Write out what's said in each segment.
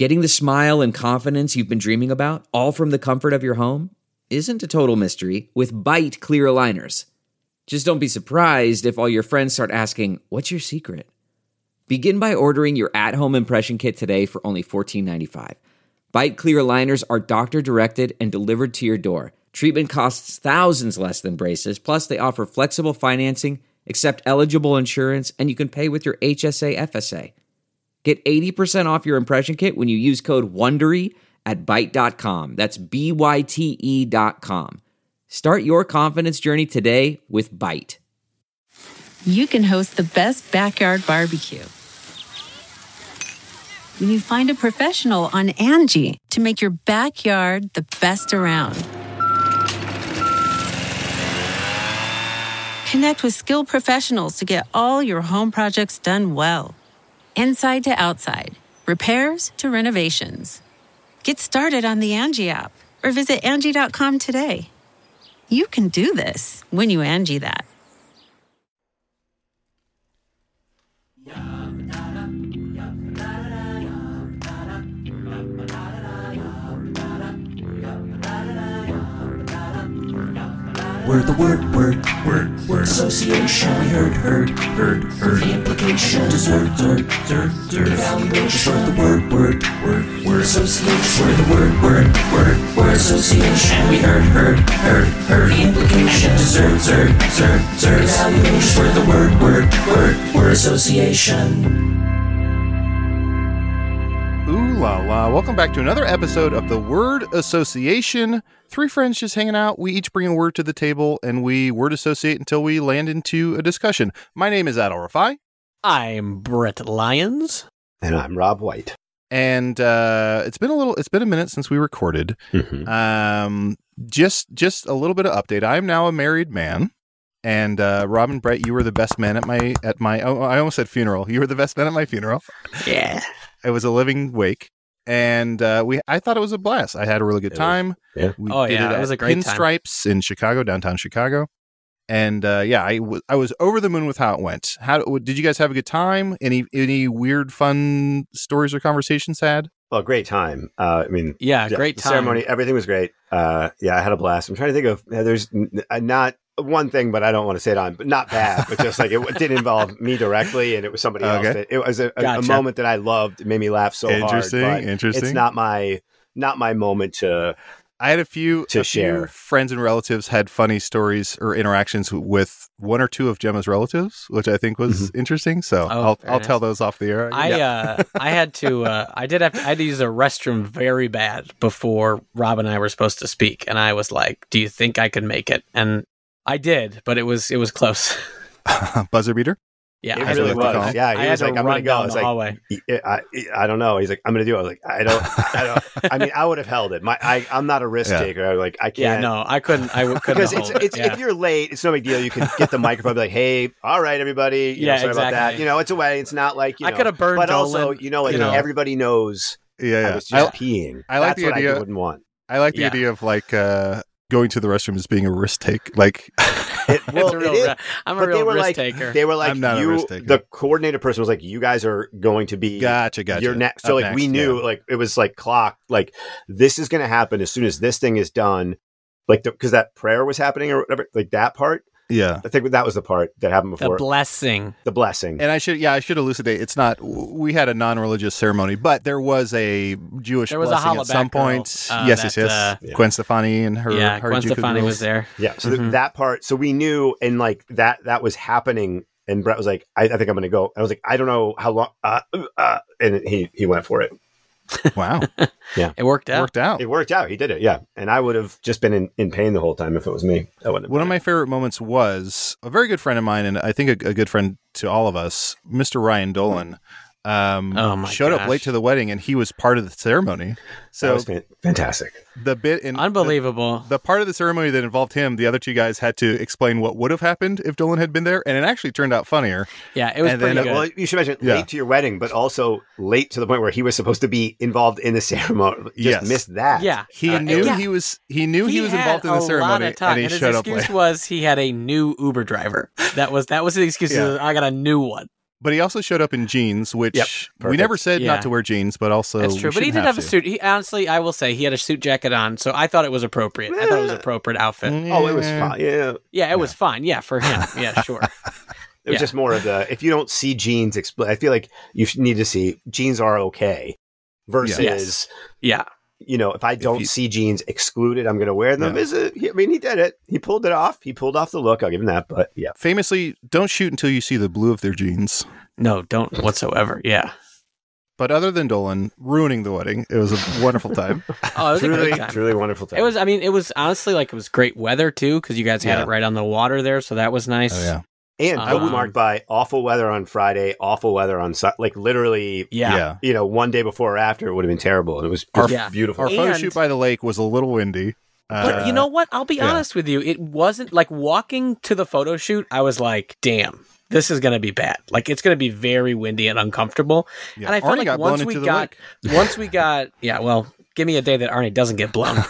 Getting the smile and confidence you've been dreaming about, all from the comfort of your home, isn't a total mystery with Byte clear aligners. Just don't be surprised if all your friends start asking, "What's your secret?" Begin by ordering your at-home impression kit today for only $14.95. Byte clear aligners are doctor-directed and delivered to your door. Treatment costs thousands less than braces, plus they offer flexible financing, accept eligible insurance, and you can pay with your HSA FSA. Get 80% off your impression kit when you use code WONDERY at Byte.com. That's BYTE.com. Start your confidence journey today with Byte. You can host the best backyard barbecue when you find a professional on Angie to make your backyard the best around. Connect with skilled professionals to get all your home projects done well. Inside to outside, repairs to renovations. Get started on the Angie app or visit Angie.com today. You can do this when you Angie that. We're the word association. We heard the implication. Dessert, evaluation. We're the word association. We're the word association. We heard the implication. Dessert, evaluation. We're the word association. Ooh la la. Welcome back to another episode of the Word Association. Three friends just hanging out. We each bring a word to the table and we word associate until we land into a discussion. My name is Adal Rafai. I'm Brett Lyons. And I'm Rob White. And it's been a minute since we recorded. Mm-hmm. Just a little bit of update. I'm now a married man. And Rob and Brett, you were the best men at my I almost said funeral. You were the best men at my funeral. Yeah. It was a living wake, and I thought it was a blast. I had a really good time. Yeah. We did it was a great time. Pinstripes in Chicago, downtown Chicago, and I was over the moon with how it went. How did you guys have a good time? Any weird, fun stories or conversations had? Well, great time. Great time. Ceremony, everything was great. I had a blast. I'm trying to think of. There's not one thing, but I don't want to say it on, but not bad, but just like it didn't involve me directly, and it was somebody else. It was a moment that I loved. It made me laugh so hard. Interesting. It's not my moment to. I had a few share. Friends and relatives had funny stories or interactions with one or two of Gemma's relatives, which I think was interesting. So I'll tell those off the air. I had to use a restroom very bad before Rob and I were supposed to speak, and I was like, "Do you think I could make it?" And I did, but it was close. Buzzer beater? Yeah, it really was. Yeah, he was like, "I'm gonna go." I was like, "I don't know." He's like, "I'm gonna do it." I was like, "I don't." I mean, I would have held it. I'm not a risk taker. I was like, I can't. Yeah, no, I couldn't. Because if you're late, it's no big deal. You can get the microphone, and be like, "Hey, all right, everybody." Sorry about that. It's a way. It's not like I could have burned. But also, everybody knows. I was just peeing. I like the idea. I wouldn't want. I like the idea of like going to the restroom as being a risk take. Like, I'm a real risk taker. They were like, the coordinator person was like, "You guys are going to be gotcha. You're next." So we knew like it was like clocked. Like this is going to happen as soon as this thing is done. Like because that prayer was happening or whatever. Like that part. Yeah, I think that was the part that happened before. The blessing. And I should elucidate. It's not. We had a non-religious ceremony, but there was a Jewish blessing at some point. Yes. Gwen Stefani and her. Yeah, Gwen Stefani was there. Yeah, so that part. So we knew, and like that was happening. And Brett was like, "I think I'm going to go." I was like, "I don't know how long." And he went for it. Wow. Yeah. It worked out. It worked out. He did it. Yeah. And I would have just been in pain the whole time if it was me. One of my favorite moments was a very good friend of mine, and I think a good friend to all of us, Mr. Ryan Dolan. Showed up late to the wedding, and he was part of the ceremony. So that was fantastic. The bit unbelievable. The part of the ceremony that involved him, the other two guys had to explain what would have happened if Dolan had been there, and it actually turned out funnier. Yeah, it was pretty good. Well, you should mention late to your wedding, but also late to the point where he was supposed to be involved in the ceremony. Just missed that. Yeah, he knew he was involved in the ceremony, and he showed up late. His excuse was he had a new Uber driver. That was the excuse. I got a new one. But he also showed up in jeans, which we never said not to wear jeans, but also that's true. But he did have a suit. He honestly, I will say, he had a suit jacket on, so I thought it was appropriate. I thought it was an appropriate outfit. Yeah. Oh, it was fine. Yeah, it was fine. Yeah, for him. Yeah, sure. It was just more of if you don't see jeans, I feel like you need to see jeans are okay versus, if I don't see jeans excluded, I'm going to wear them. I mean, he did it. He pulled it off. He pulled off the look. I'll give him that. But yeah. Famously, don't shoot until you see the blue of their jeans. No, don't whatsoever. Yeah. But other than Dolan ruining the wedding, it was a wonderful time. It was really, a good time. Truly wonderful time. It was honestly it was great weather too, because you guys had it right on the water there. So that was nice. Oh, yeah. And I was marked by awful weather on Friday, awful weather on literally, one day before or after, it would have been terrible. And it was beautiful. Our photo shoot by the lake was a little windy. But you know what? I'll be honest with you. It wasn't like walking to the photo shoot. I was like, damn, this is going to be bad. Like, it's going to be very windy and uncomfortable. Yeah. And I felt like once we got, give me a day that Arnie doesn't get blown.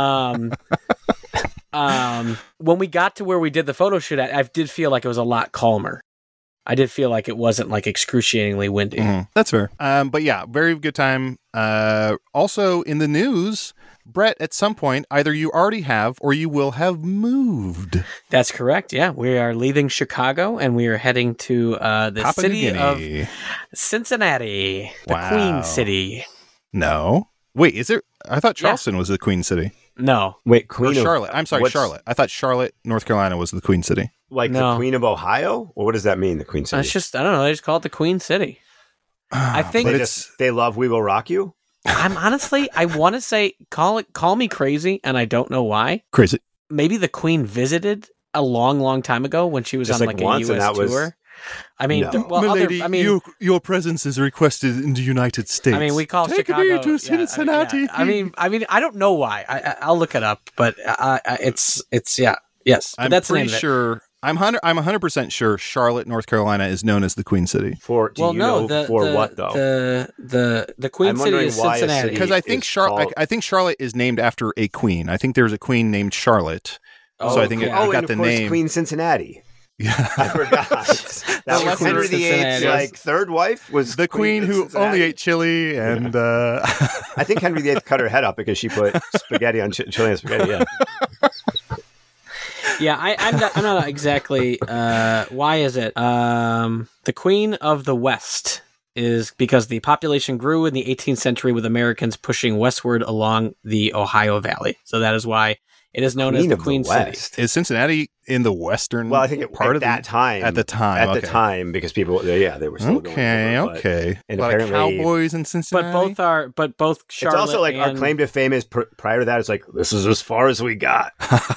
When we got to where we did the photo shoot, I did feel like it was a lot calmer. I did feel like it wasn't like excruciatingly windy. Mm-hmm. That's fair. But yeah, very good time. Also in the news, Brett, at some point, either you already have or you will have moved. That's correct. Yeah, we are leaving Chicago and we are heading to the city of Cincinnati, the Queen City. No. Wait, is there? I thought Charleston was the Queen City. No. Wait, Queen of Charlotte. I'm sorry, Charlotte. I thought Charlotte, North Carolina was the Queen City. Like the Queen of Ohio? Or what does that mean, the Queen City? It's just, I don't know. They just call it the Queen City. I think they love We Will Rock You. I'm honestly, I want to say, call me crazy, and I don't know why. Crazy. Maybe the Queen visited a long, long time ago when she was on like a U.S. tour. I mean, Milady, your presence is requested in the United States. I mean, we call Chicago me to Cincinnati. I mean, I don't know why. I'll look it up, but yes. But I'm that's pretty sure. I'm 100% sure Charlotte, North Carolina, is known as the Queen City. What though? The Queen City is Cincinnati. Because I think Charlotte is named after a queen. I think there's a queen named Charlotte. So I think it got the name Queen Cincinnati. Yeah, I forgot. That was Henry VIII's third wife was the queen who only ate chili, and I think Henry VIII cut her head up because she put spaghetti on Chilean spaghetti. Yeah. Yeah, I'm not exactly. Why is it? The Queen of the West is because the population grew in the 18th century with Americans pushing westward along the Ohio Valley. So that is why it is known as the Queen City. Is Cincinnati in the western? Well, I think at the time, because people, they were still going over, okay. And apparently, cowboys in Cincinnati. But both Charlotte. It's also like our claim to fame is prior to that. It's like this is as far as we got.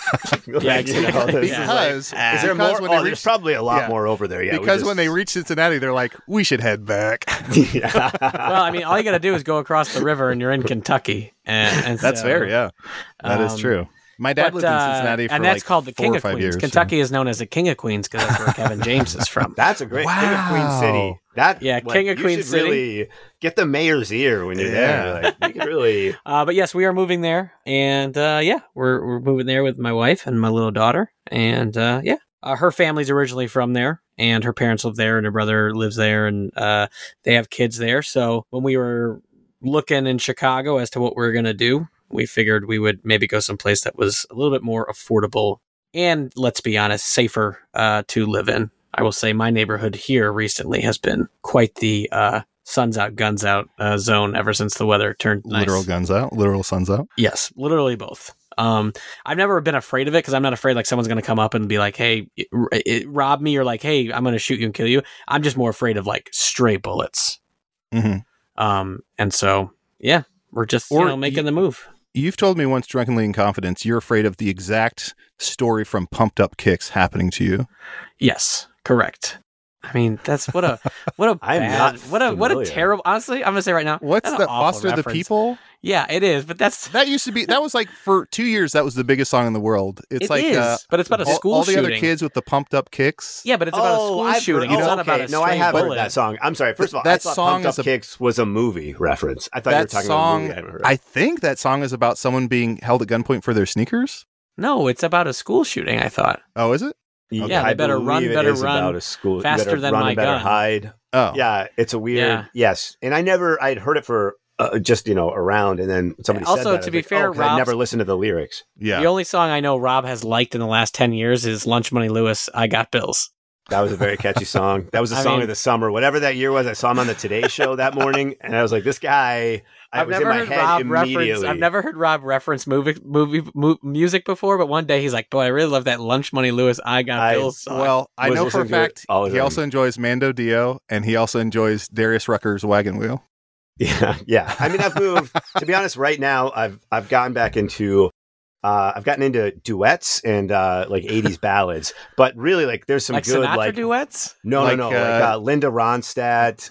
Because is there more? There's probably a lot more over there. Yeah, because when they reach Cincinnati, they're like, we should head back. Well, I mean, all you got to do is go across the river, and you're in Kentucky. And that's fair. Yeah, that is true. My dad lived in Cincinnati for and that's called the King of 4 or 5 Queens. years. Kentucky is known as the King of Queens because that's where Kevin James is from. That's a great King of Queen City. King of Queen City. Really get the mayor's eer when you're there. Like, you can really. But yes, we are moving there, and we're moving there with my wife and my little daughter, and her family's originally from there, and her parents live there, and her brother lives there, and they have kids there. So when we were looking in Chicago as to what we're gonna do, we figured we would maybe go someplace that was a little bit more affordable and, let's be honest, safer to live in. I will say my neighborhood here recently has been quite the suns out, guns out zone ever since the weather turned nice. Literal guns out? Literal suns out? Yes, literally both. I've never been afraid of it because I'm not afraid like someone's going to come up and be like, hey, rob me, or like, hey, I'm going to shoot you and kill you. I'm just more afraid of like stray bullets. Mm-hmm. And so, yeah, we're just making the move. You've told me once, drunkenly in confidence, you're afraid of the exact story from Pumped Up Kicks happening to you. Yes, correct. I mean, that's what a terrible. Honestly, I'm gonna say right now, what's that? Foster reference. The People? Yeah, it is. But that was like for 2 years. That was the biggest song in the world. It's but it's about a school all shooting. All the other kids with the pumped up kicks. Yeah, but it's about a school shooting. It's not about a stray I have bullet. heard that song. I'm sorry. First of all, I thought Pumped Up Kicks was a movie reference. I thought you were talking about a movie I haven't heard of. I think that song is about someone being held at gunpoint for their sneakers. No, it's about a school shooting, I thought. Oh, is it? Yeah, they better run, better run about a school. faster than my better gun. hide. Oh, Yeah, it's a weird. Yes, and I'd heard it for just around, and then somebody said Also, that. to be fair, 'cause I never listened to the lyrics. yeah. The only song I know Rob has liked in the last 10 years is Lunch Money Lewis, I Got Bills. That was a very catchy song. That was the song of the summer. Whatever that year was, I saw him on the Today Show that morning, and I was like, this guy. I've was never in my heard head Rob immediately. reference. I've never heard Rob reference music before, but one day he's like, "Boy, I really love that Lunch Money Lewis, I Got Bills song." Well, I Was know for a listening to it fact all the he time. also enjoys Mando Dio, and he also enjoys Darius Rucker's Wagon Wheel. Yeah. I mean, I've moved. To be honest, right now, I've gotten back into. I've gotten into duets and like 80s ballads, but really, like, there's some like good Sinatra duets. No, Like, like Linda Ronstadt.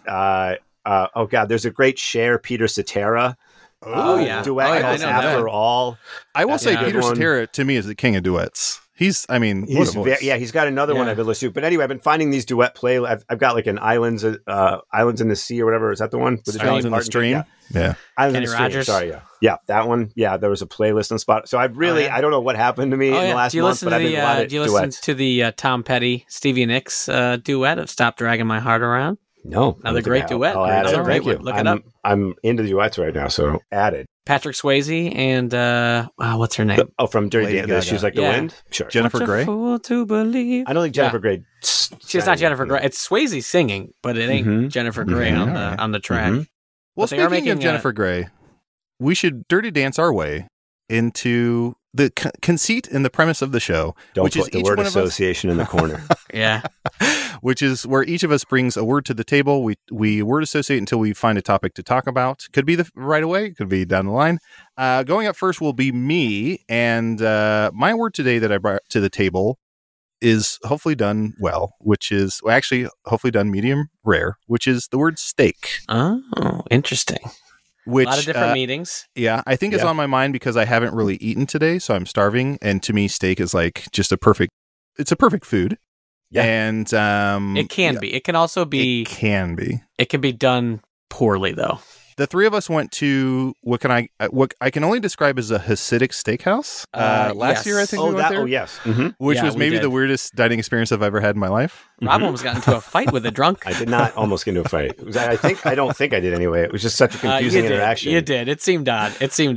Oh God, there's a great Cher Peter Cetera. Yeah. Duet Oh, yeah, called I know After that. All. I will That's say a good Peter one. Cetera, to me, is the king of duets. He's what a voice. He's got another one Yeah. I've been listening to. But anyway, I've been finding these duet I've got like an Islands in the Sea or whatever. Is that the one? With Islands in the Dolly Parton? Stream. Yeah. Islands in Kenny the Stream. Rogers. Sorry, yeah, that one. Yeah, there was a playlist on Spot. So I've really, I don't know what happened to me in the last Do you month, listen but to I've been a lot the of Do you listen duets. to the Tom Petty Stevie Nicks duet of "Stop Dragging My Heart Around"? No, Another great duet. I'll Great add it. song. Thank you. Look it up. I'm into the duets right now, so added. Patrick Swayze and what's her name? From Dirty Lady Dancing. Gaga. She's like the Yeah. wind. Sure. Jennifer Such a Grey. fool to believe. I don't think Jennifer Grey. She's not Jennifer Grey. It's Swayze singing, but it ain't Mhm. Jennifer Grey Mhm. on the track. Mhm. Well, But they are speaking of making, Jennifer Grey, we should dirty dance our way into the conceit and the premise of the show, Don't which is put the each word one of us, association in the corner. Yeah. which is where each of us brings a word to the table. We word associate until we find a topic to talk about. Could be right away, could be down the line. Going up first will be me, and my word today that I brought to the table is hopefully done well, actually hopefully done medium rare, which is the word steak. Oh, interesting. Which, A lot of different meanings. Yeah, I think it's on my mind because I haven't really eaten today, so I'm starving. And to me, steak is like just it's a perfect food. Yeah. And It can be. It can also be. It can be. It can be done poorly, though. The three of us went to what I can only describe as a Hasidic steakhouse last Yes. year. I think we went there, yes. Mhm. which Yeah, was we maybe did. the weirdest dining experience I've ever had in my life. Rob almost got into a fight with a drunk. I did not almost get into a fight. It was, I don't think I did anyway. It was just such a confusing interaction. You did. It seemed odd.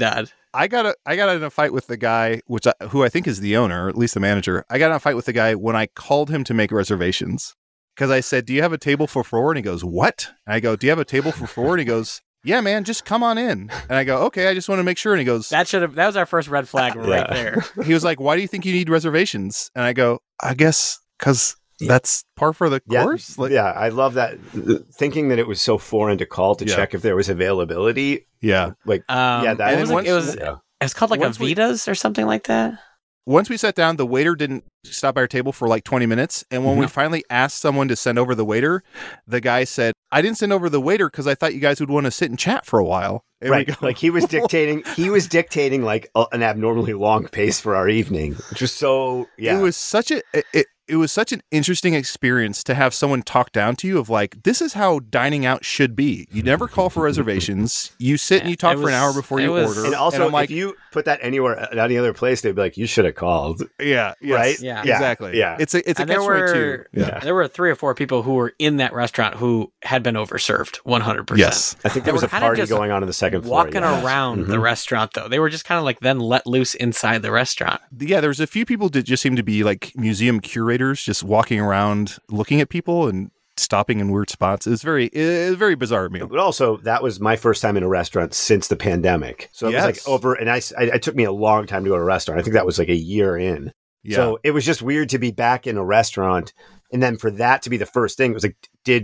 I got in a fight with the guy, who I think is the owner, or at least the manager. I got in a fight with the guy when I called him to make reservations because I said, "Do you have a table for 4?" And he goes, "What?" And I go, "Do you have a table for 4?" And he goes, "Yeah, man, just come on in." And I go, "Okay, I just want to make sure." And he goes, That was our first red flag right there. he was like, "Why do you think you need reservations?" And I go, "I guess because that's par for the course." I love that. Thinking that it was so foreign to call to check if there was availability. Yeah. Like, that it was, once- it was called like a once we- Vitas or something like that. Once we sat down, the waiter didn't stop by our table for like 20 minutes. And when we finally asked someone to send over the waiter, the guy said, "I didn't send over the waiter because I thought you guys would want to sit and chat for a while." And we right. go, Like he was dictating like an abnormally long pace for our evening, which was so, It was such it was such an interesting experience to have someone talk down to you of like, this is how dining out should be. You never call for reservations. You sit and you talk for an hour before you order. And also, I'm like, if you put that anywhere at any other place, they'd be like, you should have called. yeah, yes, Right? Yeah. exactly. Yeah. It's a And there catch-22. were there were 3 or 4 people who were in that restaurant who had been overserved 100%. Yes. I think They there was were a kinda party just going on the second floor. walking yeah. around the restaurant though. They were just kind of like then let loose inside the restaurant. Yeah, there's a few people that just seem to be like museum curators, just walking around looking at people and stopping in weird spots. It's very very bizarre meal. But also, that was my first time in a restaurant since the pandemic. So it was like over, and it took me a long time to go to a restaurant. I think that was like a year in. Yeah. So it was just weird to be back in a restaurant. And then for that to be the first thing, it was like,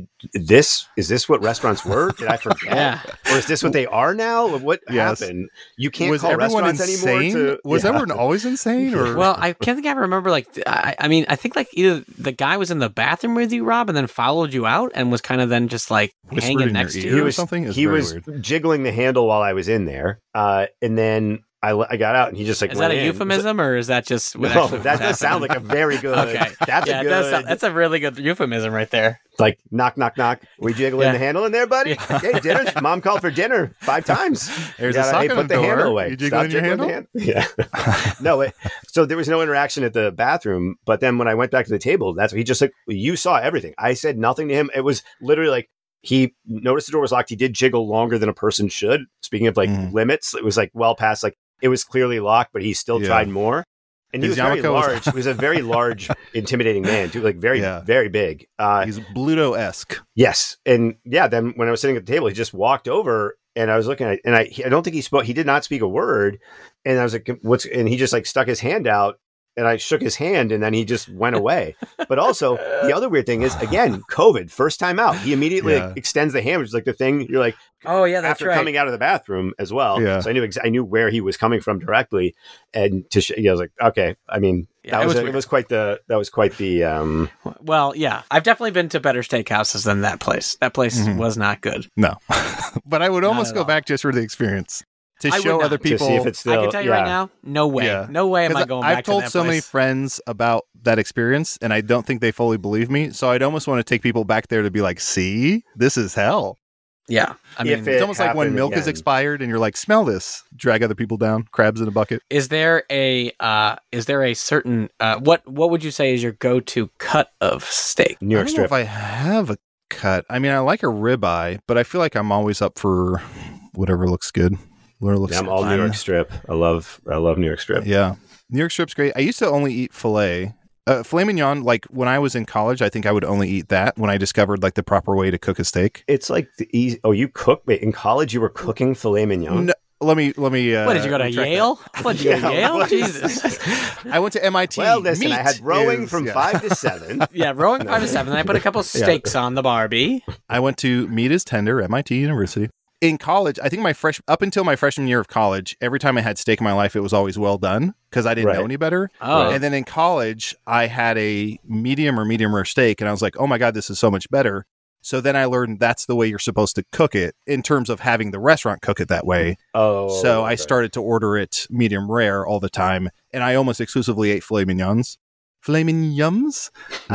is this what restaurants were? Did I forget? Yeah. Or is this what they are now? What Yes. happened? You can't was call everyone restaurants insane? anymore. Was everyone always insane? Or Well, I can't think I remember like I mean, I think like either the guy was in the bathroom with you, Rob, and then followed you out and was kind of then just like Whispered hanging in your next to ear? you. Or something? It's He very was weird. jiggling the handle while I was in there. And then I got out and he just like, is that a in. euphemism or is that just what No, actually that does sound like a very good. Okay. That's a good. That's a really good euphemism right there. Like knock, knock, knock. We jiggling the handle in there, buddy? Hey, dinner. Mom called for dinner 5 times. There's a sock on put the the door. handle away. You jiggling your handle? Yeah. No, so there was no interaction at the bathroom. But then when I went back to the table, that's what he just like, you saw everything. I said nothing to him. It was literally like, he noticed the door was locked. He did jiggle longer than a person should. Speaking of like limits, it was like well past, like it was clearly locked, but he still tried more. And he was very large. He was a very large, intimidating man, too. Like very, very big. He's Bluto-esque. Yes. And yeah, then when I was sitting at the table, he just walked over and I was looking at it, and I don't think he spoke. He did not speak a word. And I was like, what's, and he just like stuck his hand out. And I shook his hand and then he just went away. But also, the other weird thing is, again, COVID, first time out. He immediately extends the hand, which is like the thing you're like, oh, yeah, that's after coming out of the bathroom as well. Yeah. So I knew where he was coming from directly. And I was like, okay. I mean, that was quite the. Well, yeah, I've definitely been to better steakhouses than that place. That place was not good. No. But I would almost go back just for the experience. To show other people. To see if it's still, I can tell you right now, no way. Yeah. No way am I going back to that place. I've told so many friends about that experience, and I don't think they fully believe me. So I'd almost want to take people back there to be like, see, this is hell. Yeah. I mean, it's almost like when milk is expired and you're like, smell this. Drag other people down. Crabs in a bucket. Is there a certain, what would you say is your go-to cut of steak? New York strip. I don't know if I have a cut. I mean, I like a ribeye, but I feel like I'm always up for whatever looks good. I'm all New York strip. I love New York strip. Yeah. New York strip's great. I used to only eat filet. Filet mignon, like when I was in college, I think I would only eat that when I discovered like the proper way to cook a steak. It's like the easy. Oh, you cook? Wait, in college you were cooking filet mignon? No, let me. What did you go to Yale? What did you go to Yale? Jesus. I went to MIT. Well, listen, I had rowing from 5 to 7. Yeah, rowing 5 to 7. Then I put a couple steaks on the Barbie. I went to Meat is Tender, MIT University. In college, I think up until my freshman year of college, every time I had steak in my life, it was always well done because I didn't know any better. Oh. And then in college, I had a medium rare steak, and I was like, oh my God, this is so much better. So then I learned that's the way you're supposed to cook it in terms of having the restaurant cook it that way. Oh. So I started to order it medium rare all the time, and I almost exclusively ate filet mignons. Because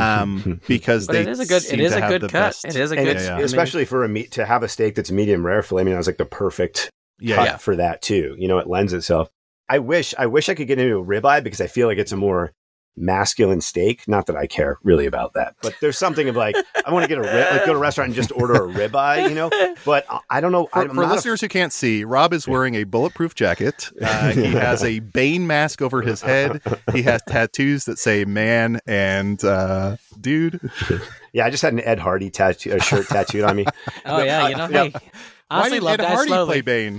but it is a good cut. It is a good, especially for a meat to have a steak that's medium rare. Filet mignon is like the perfect cut for that too. You know, it lends itself. I wish I could get into a ribeye because I feel like it's a more masculine steak. Not that I care really about that, but there's something of like I want to get go to a restaurant and just order a ribeye, you know. But I don't know. For listeners who can't see, Rob is wearing a bulletproof jacket. He has a Bane mask over his head. He has tattoos that say "man" and "dude." Yeah, I just had an Ed Hardy shirt tattooed on me. Oh yeah, you know, hey. Honestly, why did Ed Hardy slowly. play Bane?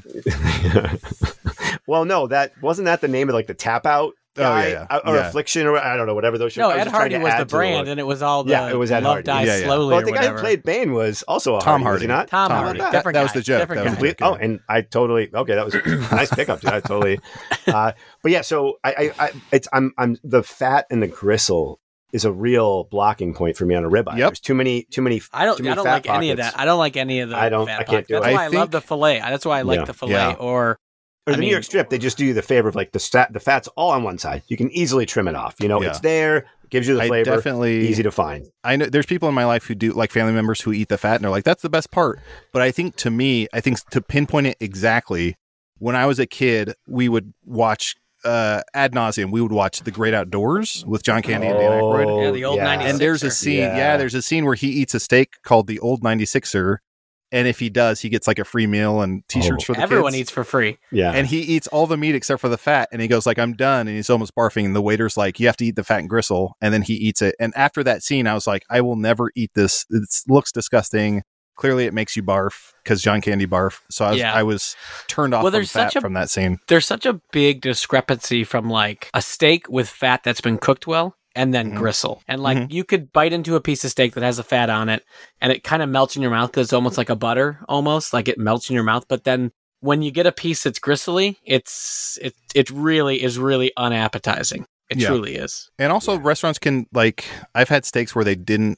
Well, no, wasn't that the name of like the Tap Out guy? Or Affliction, or I don't know, whatever those shows. No, Ed Hardy was the brand, and it was all the it was Ed Love Hardy. Die Slowly. Well, the guy who played Bane was also Tom Hardy, was he not? Tom Hardy. That was the joke. Oh, and I totally that was a nice pickup, dude. I totally. But yeah, so I'm the fat and the gristle is a real blocking point for me on a ribeye. Yep. There's too many. I don't like any of that. I don't like any of the. I can't do it. That's why I love the fillet. That's why I like the fillet. Or the New York strip, they just do you the favor of like the fat's all on one side. You can easily trim it off. You know, it's there, gives you the flavor. Definitely easy to find. I know there's people in my life who do like family members who eat the fat and they're like, that's the best part. But I think to pinpoint it exactly, when I was a kid, we would watch ad nauseum. We would watch The Great Outdoors with John Candy and Dan Aykroyd. Yeah, the old 96er. And there's a scene. Yeah, there's a scene where he eats a steak called the Old 96er. And if he does, he gets like a free meal and t-shirts for the Everyone kids. Eats for free. Yeah. And he eats all the meat except for the fat. And he goes like, I'm done. And he's almost barfing. And the waiter's like, you have to eat the fat and gristle. And then he eats it. And after that scene, I was like, I will never eat this. It looks disgusting. Clearly it makes you barf because John Candy barf. So I was turned off from fat from that scene. There's such a big discrepancy from like a steak with fat that's been cooked well and then gristle. And like you could bite into a piece of steak that has a fat on it and it kind of melts in your mouth because it's almost like a butter, almost like it melts in your mouth. But then when you get a piece that's gristly, it really is really unappetizing. It truly is. And also restaurants can like, I've had steaks where they didn't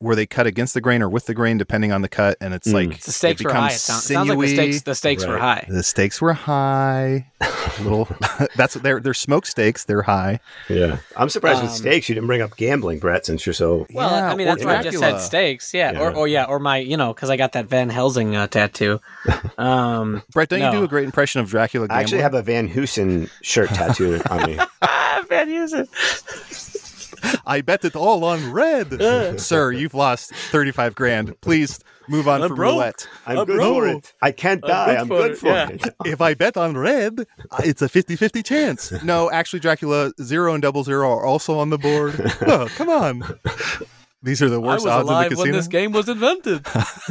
where they cut against the grain or with the grain, depending on the cut, and it's like the stakes were high. It sounds like the stakes were high. The stakes were high. That's they're smoked steaks. They're high. Yeah, I'm surprised with steaks you didn't bring up gambling, Brett, since you're so. Well, I mean that's why I just said steaks. Yeah, or my because I got that Van Helsing tattoo. Brett, don't you do a great impression of Dracula? Gambling? I actually have a Van Heusen shirt tattooed on me. Van Heusen. I bet it all on red. Sir, you've lost 35 grand. Please move on from roulette. I'm good for it. I can't die. I'm good for it. If I bet on red, it's a 50-50 chance. No, actually, Dracula 0 and 00 are also on the board. Oh, come on. These are the worst odds in the casino. When this game was invented.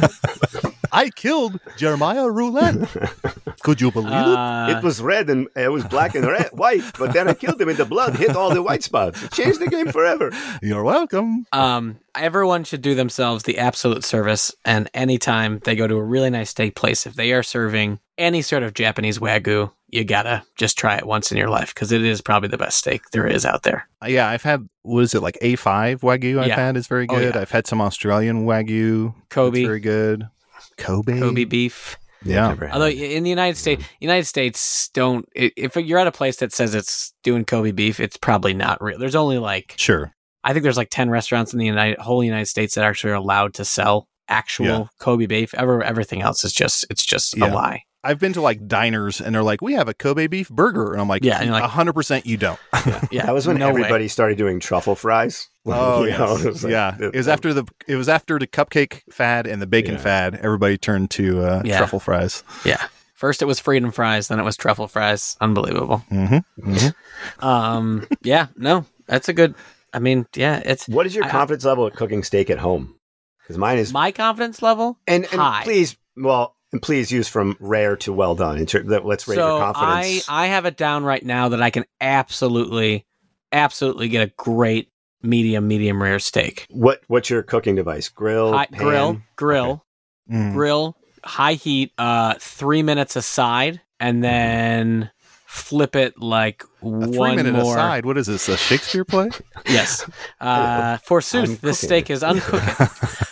I killed Jeremiah Roulette. Could you believe it? It was red and it was black and white, but then I killed him and the blood hit all the white spots. It changed the game forever. You're welcome. Everyone should do themselves the absolute service, and anytime they go to a really nice steak place, if they are serving any sort of Japanese Wagyu, you gotta just try it once in your life, because it is probably the best steak there is out there. Yeah, I've had, what is it, like A5 Wagyu I've had is very good. I've had some Australian Wagyu. Kobe. It's very good. Kobe beef. Yeah. Although in the United States don't. If you're at a place that says it's doing Kobe beef, it's probably not real. There's only I think there's 10 restaurants in the whole United States that actually are allowed to sell actual Kobe beef. Everything else is just a lie. I've been to diners and they're like, we have a Kobe beef burger. And I'm like, and you're like 100% you don't. Yeah. That was when everybody started doing truffle fries. Oh, yes. It was after the cupcake fad and the bacon fad. Everybody turned to truffle fries. Yeah. First it was freedom fries, then it was truffle fries. Unbelievable. Mm-hmm. Mm-hmm. No, that's a good, it's. What is your confidence level at cooking steak at home? Because mine is. My confidence level? And high. Please use from rare to well done. Let's rate your confidence. I have it down right now that I can absolutely get a great medium rare steak. What's your cooking device? Grill, pan? Grill, grill, high heat, 3 minutes aside, and then flip it like a 3 minute more. Aside. What is this? A Shakespeare play? Yes. Forsooth, this steak is uncooking.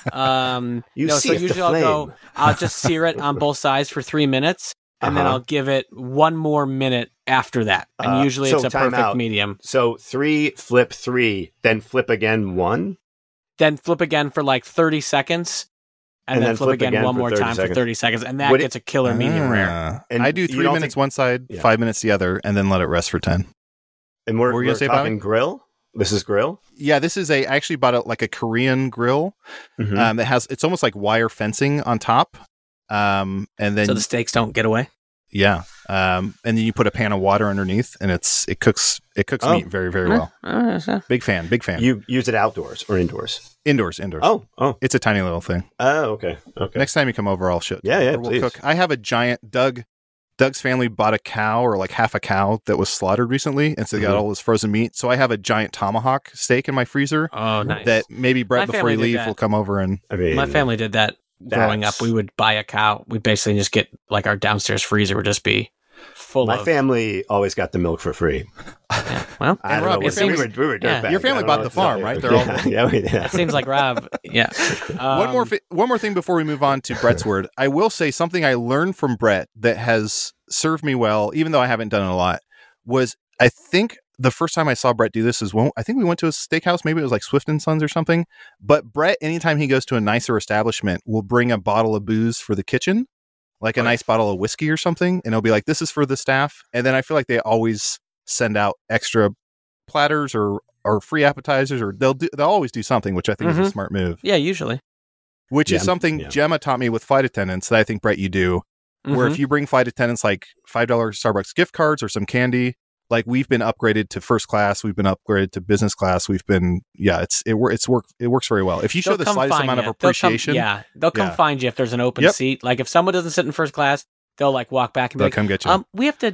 So usually I'll just sear it on both sides for 3 minutes, and then I'll give it one more minute after that. And usually it's a perfect medium. So 3, flip 3, then flip again 1? Then flip again for 30 seconds. And then flip again one more time for 30 seconds. And that gets a killer medium rare. And I do 3 minutes one side, 5 minutes the other, and then let it rest for 10. And we're talking grill? This is grill? Yeah, this is I actually bought a Korean grill that it's almost like wire fencing on top. And then so the steaks don't get away? Yeah. And then you put a pan of water underneath and it cooks meat very, very well. Big fan. You use it outdoors or indoors? Indoors. Oh. It's a tiny little thing. Oh, okay. Next time you come over, I'll show you. Yeah, we'll please. cook. I have a giant Doug's family bought a cow or half a cow that was slaughtered recently, and so they got all this frozen meat. So I have a giant tomahawk steak in my freezer. Oh, nice. That maybe Brett, before you leave, will come over and. My family did that growing up. We would buy a cow. We basically just get our downstairs freezer would just be full My family always got the milk for free. Yeah, well, I don't know. We were dirtbags. Your family bought the farm, right? They're all. Yeah, we did. It seems like Rob. Yeah. One more thing before we move on to Brett's word. I will say something I learned from Brett that has served me well, even though I haven't done it a lot, was I think the first time I saw Brett do this is when I think we went to a steakhouse. Maybe it was Swift & Sons or something. But Brett, anytime he goes to a nicer establishment, will bring a bottle of booze for the kitchen, a nice bottle of whiskey or something. And he'll be like, this is for the staff. And then I feel like they always send out extra platters or free appetizers, or they'll always do something, which I think is a smart move. Yeah, usually. Which is something Gemma taught me with flight attendants that I think, Brett, you do. Where if you bring flight attendants $5 Starbucks gift cards or some candy, we've been upgraded to first class, we've been upgraded to business class, we've been it works very well. If you show the slightest amount of appreciation, they'll come find you if there's an open seat. If someone doesn't sit in first class, they'll walk back and they'll come get you. We have to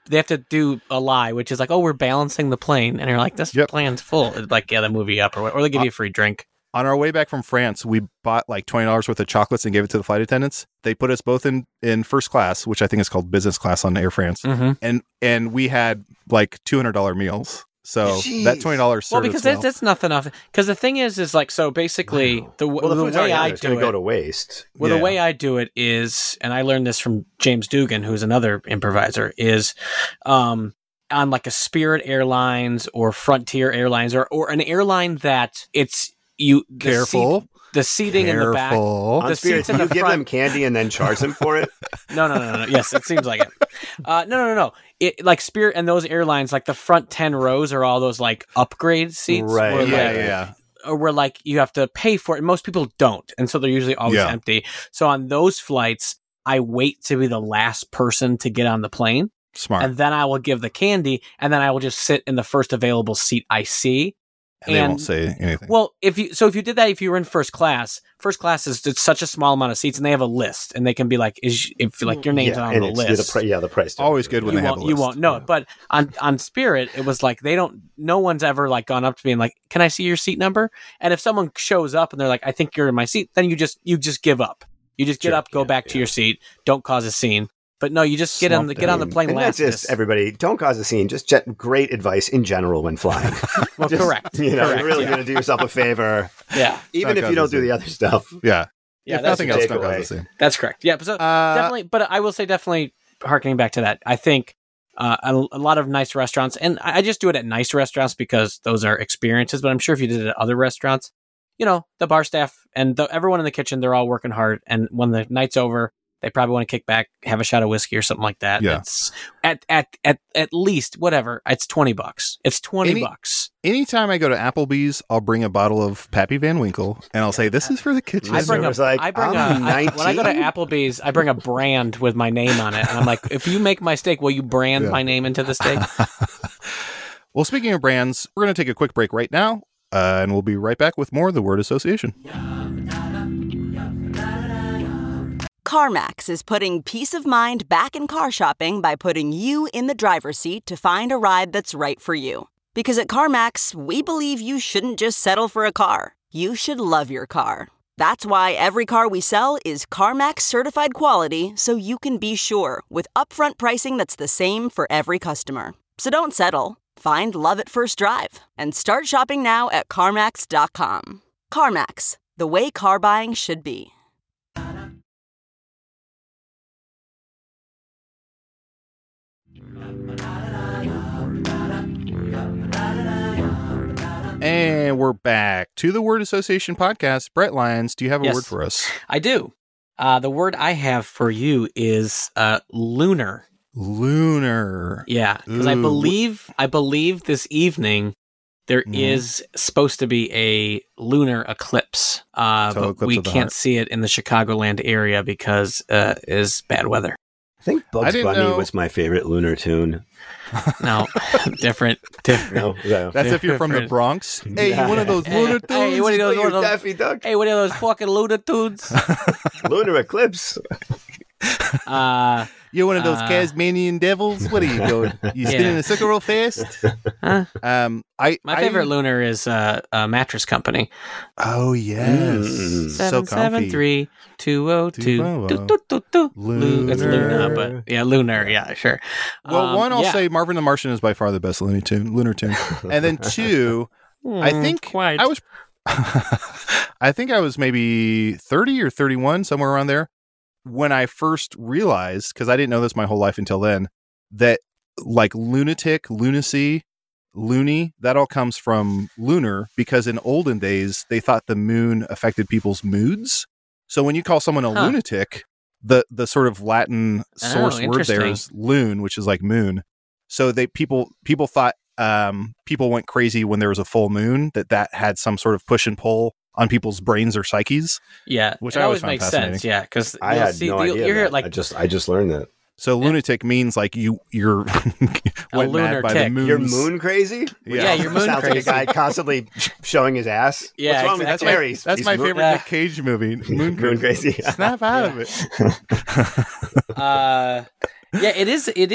do a lie, which is we're balancing the plane, and you're like, this plane's full. It's they'll move you up, or they give you a free drink. On our way back from France, we bought $20 worth of chocolates and gave it to the flight attendants. They put us both in first class, which I think is called business class on Air France. And we had $200 meals. So that $20 served well, because that's nothing off. Because the thing is like, so basically the way I do it, go to waste. Well, the way I do it is, and I learned this from James Dugan, who's another improviser, is on like a Spirit Airlines or Frontier Airlines or an airline that it's you careful. The seating in the back. On Spirit, do you give them candy and then charge them for it? No. Yes, it seems like it. No. It like Spirit and those airlines, like the front 10 rows are all those like upgrade seats. Right. Where, Yeah. Or where like you have to pay for it. Most people don't, and so they're usually always empty. So on those flights, I wait to be the last person to get on the plane. Smart. And then I will give the candy, and then I will just sit in the first available seat I see. And they won't say anything. Well, if you did that, if you were in first class is it's such a small amount of seats, and they have a list, and they can be like, if like your name's on the list. The price. Always good when they have a list. You won't know it, but on Spirit, it was like no one's ever like gone up to me and like, can I see your seat number? And if someone shows up and they're like, I think you're in my seat, then you just give up. You just get up, go back to your seat, don't cause a scene. But no, you just get on the plane and last. That's just everybody. Don't cause a scene. Just great advice in general when flying. Well, correct. You're really going to do yourself a favor. Yeah. Even if you don't do the other stuff. Yeah. Yeah. That's nothing else. Don't cause a scene. That's correct. Yeah. So definitely. But I will say definitely harkening back to that. I think a lot of nice restaurants, and I just do it at nice restaurants because those are experiences. But I'm sure if you did it at other restaurants, the bar staff and everyone in the kitchen, they're all working hard. And when the night's over, they probably want to kick back, have a shot of whiskey or something like that. Yeah. It's at least whatever. It's $20. It's $20. Anytime I go to Applebee's, I'll bring a bottle of Pappy Van Winkle, and I'll say, "This is for the kitchen." When I go to Applebee's, I bring a brand with my name on it, and I'm like, if you make my steak, will you brand my name into the steak? Well, speaking of brands, we're going to take a quick break right now, and we'll be right back with more of the Word Association. CarMax is putting peace of mind back in car shopping by putting you in the driver's seat to find a ride that's right for you. Because at CarMax, we believe you shouldn't just settle for a car. You should love your car. That's why every car we sell is CarMax certified quality, so you can be sure with upfront pricing that's the same for every customer. So don't settle. Find love at first drive and start shopping now at CarMax.com. CarMax, the way car buying should be. And we're back to the Word Association podcast. Brett Lyons, do you have a word for us? I do. The word I have for you is lunar. Lunar. Yeah, because I believe this evening there is supposed to be a lunar eclipse, but we can't see it in the Chicagoland area because is bad weather. I think Bugs Bunny was my favorite lunar tune. No, different. No, that's if you're from the Bronx. Hey, you one of those lunar tunes? Hey, one of those Daffy Duck. Hey, one of those fucking lunar tunes. Lunar eclipse. You're one of those Tasmanian devils. What are you doing? You spinning a circle real fast? Huh? My favorite lunar is Mattress Company. Oh yes, so comfy. 773-202. Lunar. It's Luna, but yeah, lunar. Yeah, sure. Well, I'll say Marvin the Martian is by far the best lunar tune, and then two, I think I was, I think I was maybe 30 or 31, somewhere around there, when I first realized, because I didn't know this my whole life until then, that like lunatic, lunacy, loony, that all comes from lunar, because in olden days they thought the moon affected people's moods. So when you call someone a lunatic, the sort of Latin source word there is lune, which is like moon. So people thought people went crazy when there was a full moon, that had some sort of push and pull on people's brains or psyches. Yeah, which I always makes fascinating. Sense. Yeah, because I had no idea. I just learned that. So lunatic means like you're went mad by the moon. You're moon crazy? Yeah, you're moon sounds crazy. Like a guy constly showing his ass. Yeah, what's wrong with Terry? That's my favorite Nick Cage movie. Moon crazy. Snap out of it. Yeah, it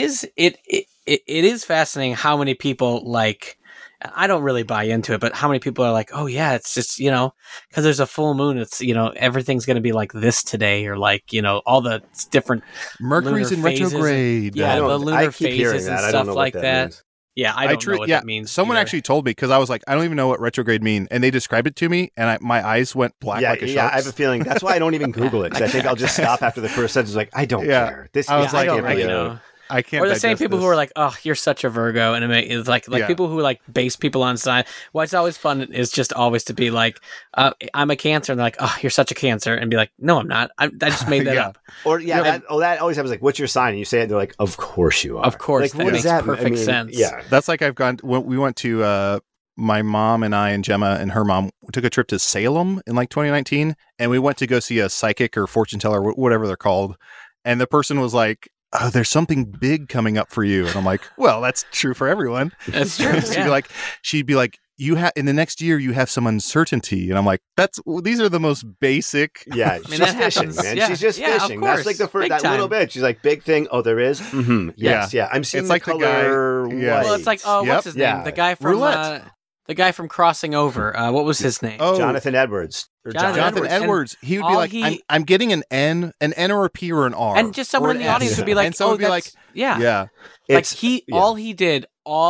is fascinating how many people like. I don't really buy into it, but how many people are like, oh yeah, it's just, because there's a full moon, it's, everything's going to be like this today, or like, all the different Mercury's in retrograde. Yeah, the lunar phases and stuff like that. Yeah, I don't know what that means. Someone either. actually told me, because I was like, I don't even know what retrograde mean, and they described it to me, and my eyes went black like a shark's. Yeah, I have a feeling that's why I don't even Google it, because I think I'll just stop after the first sentence. Like, I don't care. This I was like, I don't know. I can't. Or the same people who are like, "Oh, you're such a Virgo," and it's like people who like base people on sign. What's always fun is just always to be like, "I'm a Cancer," and they're like, "Oh, you're such a Cancer," and be like, "No, I'm not. I just made that up." Or that always happens. Like, "What's your sign?" And you say it, and they're like, "Of course you are." Of course, like, that makes perfect sense. Yeah, that's like we went to. My mom and I and Gemma and her mom took a trip to Salem in like 2019, and we went to go see a psychic or fortune teller, whatever they're called. And the person was like, "Oh, there's something big coming up for you." And I'm like, "Well, that's true for everyone." That's true. She'd be like, "You have in the next year, you have some uncertainty." And I'm like, these are the most basic. Yeah, she's fishing, man. Yeah. She's just fishing. That's like the first little bit. She's like, "Big thing. Oh, there is. Mm-hmm. Yes, yeah. I'm seeing the color. Well, it's like, what's his name? The guy from Roulette. The guy from Crossing Over. What was his name? Oh, Jonathan Edwards. Jonathan Edwards. He would be like, I'm getting an N or a P or an R. And just someone in the audience would be like, someone would be like, yeah. Like all he did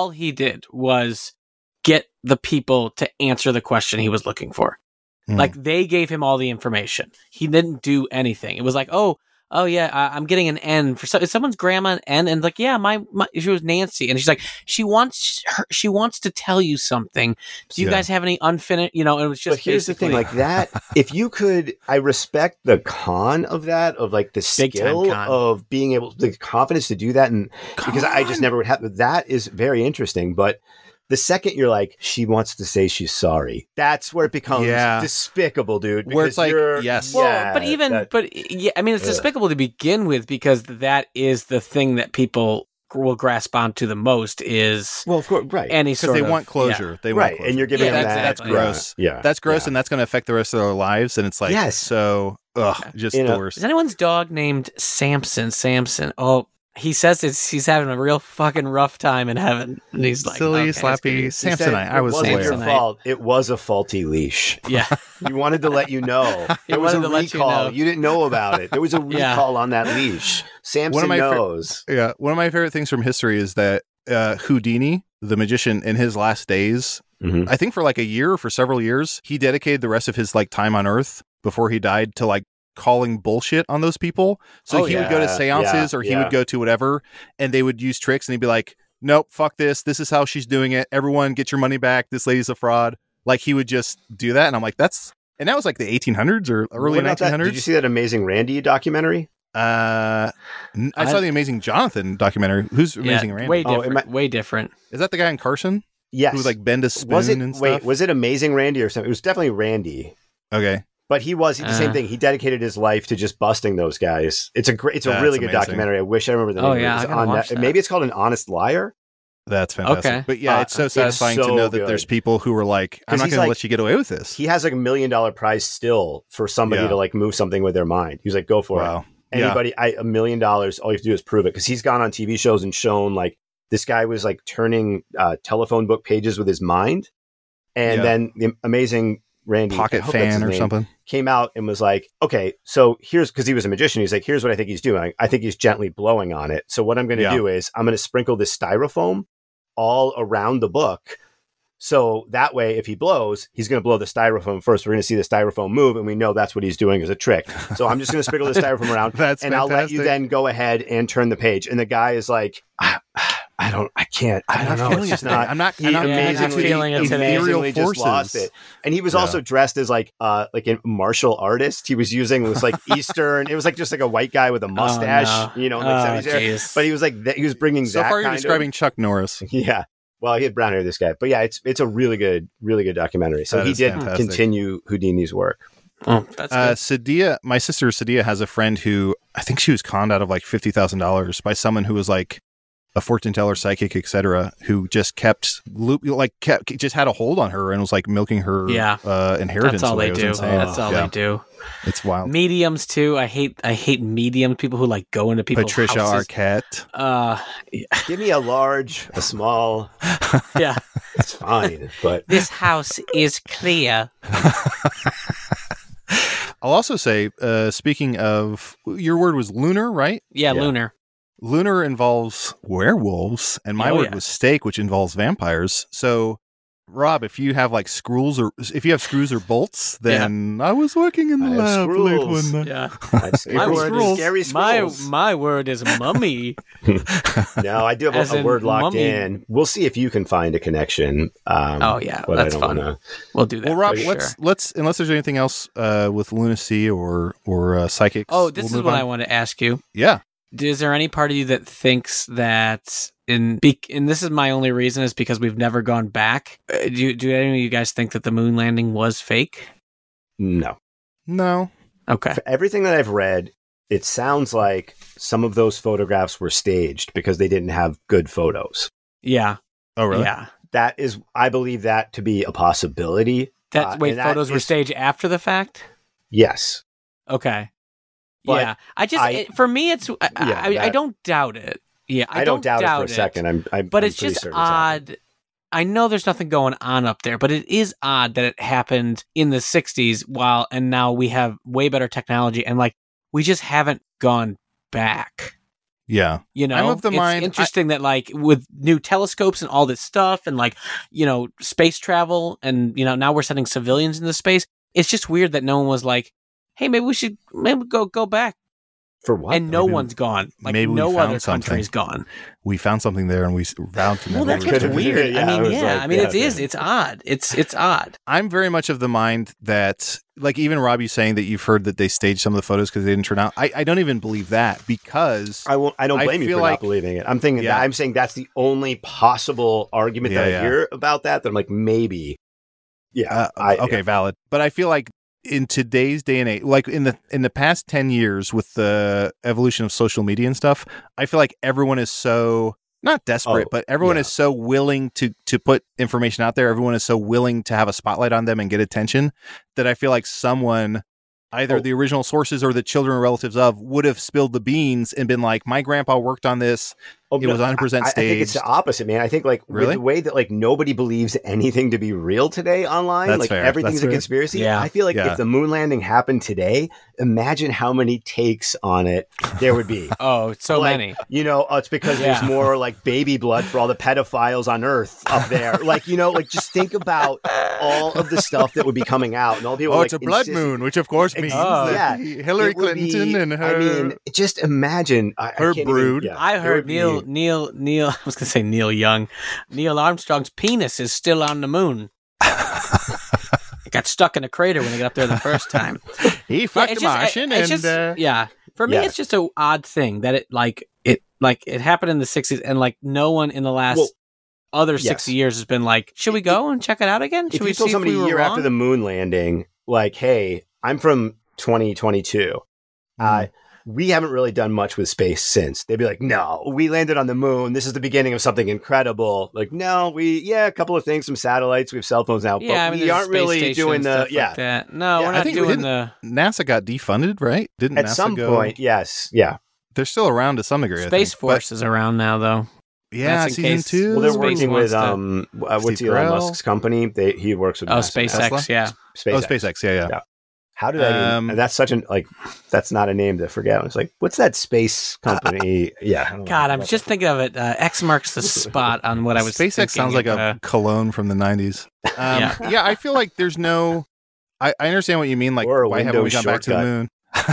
was get the people to answer the question he was looking for. Like they gave him all the information. He didn't do anything. It was like, oh yeah, I'm getting an N for is someone's grandma an N? And like, yeah, my she was Nancy, and she's like, she wants to tell you something. Do you guys have any unfinished? You know, it was just. But here's the thing, like that. If you could, I respect the con of that, of like the skill of being able, the confidence to do that, and because I just never would have. That is very interesting, but. The second you're like, she wants to say she's sorry, that's where it becomes despicable, dude. Where it's like, yes. Well, but I mean, it's despicable to begin with, because that is the thing that people will grasp onto the most is, well, of course, right. Any sort of. Because they want closure. Yeah. They want closure. And you're giving them that. That's gross. Yeah. That's gross, and that's going to affect the rest of their lives. And it's like, so, just the worst. Is anyone's dog named Samson? Oh, he says he's having a real fucking rough time in heaven. And he's like, silly, slappy Samsonite. I was wasn't your fault. It was a faulty leash. Yeah. He wanted to let you know. There was a recall. You didn't know about it. There was a recall on that leash. Samson knows. One of my favorite things from history is that Houdini, the magician, in his last days, I think for like a year or for several years, he dedicated the rest of his like time on Earth before he died to like calling bullshit on those people. So he would go to seances or he would go to whatever, and they would use tricks, and he'd be like, "Nope, fuck this. This is how she's doing it. Everyone get your money back. This lady's a fraud." Like he would just do that. And I'm like, and that was like the 1800s or early 1900s. Did you see that Amazing Randy documentary? I saw the Amazing Jonathan documentary. Who's Amazing Randy? Way different. Is that the guy in Carson? Yes. Who would like bend a spoon and stuff? Wait, was it Amazing Randy or something? It was definitely Randy. Okay. But he the same thing. He dedicated his life to just busting those guys. It's a really good documentary. I wish I remember the name. Oh yeah, it was on that. Maybe it's called An Honest Liar. That's fantastic. Okay. But yeah, it's so satisfying to know that there's people who are like, I'm not going to let you get away with this. He has like $1 million prize still for somebody to like move something with their mind. He's like, go for it. Anybody, $1 million. All you have to do is prove it, because he's gone on TV shows and shown like this guy was like turning telephone book pages with his mind, and then the Amazing Randy, Pocket Fan or something, came out and was like, okay, so because he was a magician, he's like, here's what I think he's doing. I think he's gently blowing on it. So what I'm going to do is I'm going to sprinkle this styrofoam all around the book. So that way, if he blows, he's going to blow the styrofoam first. We're going to see the styrofoam move, and we know that's what he's doing as a trick. So I'm just going to sprinkle the styrofoam around, and fantastic. I'll let you then go ahead and turn the page. And the guy is like, I don't know. It's just not. I'm not feeling it today. Amazingly just lost it. And he was also dressed as like a martial artist. He was using this like Eastern. It was like just like a white guy with a mustache, in the 70s era. But he was like he was bringing so that. So far, you're describing Chuck Norris. Yeah. Well, he had brown hair, this guy. But yeah, it's a really good documentary. So he did continue Houdini's work. Oh, that's good. Sadia, my sister Sadia, has a friend who I think she was conned out of like $50,000 by someone who was like a fortune teller, psychic, etc., who just just had a hold on her and was like milking her inheritance. That's all they do. That's all they do. It's wild. Mediums too. I hate medium people who like go into people's Patricia houses. Arquette. Give me a large, a small. Yeah, it's fine. But this house is clear. I'll also say, speaking of, your word was lunar, right? Yeah, lunar. lunar involves werewolves, and my word was steak, which involves vampires. So, Rob, if you have like screws or bolts, then I was working in the lab late one night. Yeah, my word is scary scrolls. My word is mummy. No, I do have a word locked mummy. In. We'll see if you can find a connection. That's fun. We'll do that. Well, Rob, sure. let's unless there's anything else with lunacy or psychics. Oh, this is what I want to ask you. Yeah. Is there any part of you that thinks that and this is my only reason is because we've never gone back? Do any of you guys think that the moon landing was fake? No. Okay. For everything that I've read, it sounds like some of those photographs were staged because they didn't have good photos. Yeah. Oh, really? Yeah. I believe that to be a possibility. Photos were staged after the fact? Yes. Okay. But yeah. For me, it's, I don't doubt it. Yeah. I don't doubt it for a second. But it's just odd. I know there's nothing going on up there, but it is odd that it happened in the 60s and now we have way better technology and we just haven't gone back. Yeah. You know, I'm of the mind. It's interesting that with new telescopes and all this stuff and space travel and, now we're sending civilians into space. It's just weird that no one was like, hey, maybe we should go back. For what? And no one's gone. Maybe no other country's gone. We found something there and we vowed to never. Well, that's what's weird. It's it's odd. It's odd. I'm very much of the mind that, even Robbie saying that you've heard that they staged some of the photos because they didn't turn out. I don't even believe that because I don't blame you for not believing it. I'm thinking I'm saying that's the only possible argument that I hear about that. That I'm like, maybe. Yeah. Valid. But I feel like in today's day and age, in the past 10 years with the evolution of social media and stuff, I feel like everyone is so not desperate, but everyone is so willing to put information out there. Everyone is so willing to have a spotlight on them and get attention that I feel like someone, either the original sources or the children or relatives of, would have spilled the beans and been like, my grandpa worked on this. It was 100% staged. I think it's the opposite, man. I think with the way that nobody believes anything to be real today online, That's fair. Everything's a conspiracy. Yeah. I feel like if the moon landing happened today, imagine how many takes on it there would be. Oh, so many. It's because there's more baby blood for all the pedophiles on Earth up there. Just think about all of the stuff that would be coming out and all people. It's a blood moon, which of course means that Hillary Clinton and her. Just imagine her brood. I heard Neil. I was gonna say Neil Young. Neil Armstrong's penis is still on the moon. It got stuck in a crater when they got up there the first time. He fucked a Martian, For me, it's just an odd thing that it happened in the 60s, and no one in the last other 60 years has been like, should we go and check it out again? Should if you told somebody a year after the moon landing, hey, I'm from 2022. We haven't really done much with space since. They'd be like, no, we landed on the moon. This is the beginning of something incredible. No, a couple of things, some satellites. We have cell phones now, but we aren't really doing the, No, we're not doing the... NASA got defunded, right? Didn't At NASA some go? point, yes. Yeah. They're still around to some degree, Space Force is around now, though. Yeah, season 2. Well, they're working with, what's Elon Musk's company? He works with NASA. SpaceX, Tesla? yeah. SpaceX, yeah. How did I mean, that's such that's not a name to forget. It's what's that space company? God, I'm just thinking of it. X marks the spot on what I was SpaceX thinking. Sounds like a cologne from the 90s. I feel like there's no... I understand what you mean, why haven't we gone back to the moon?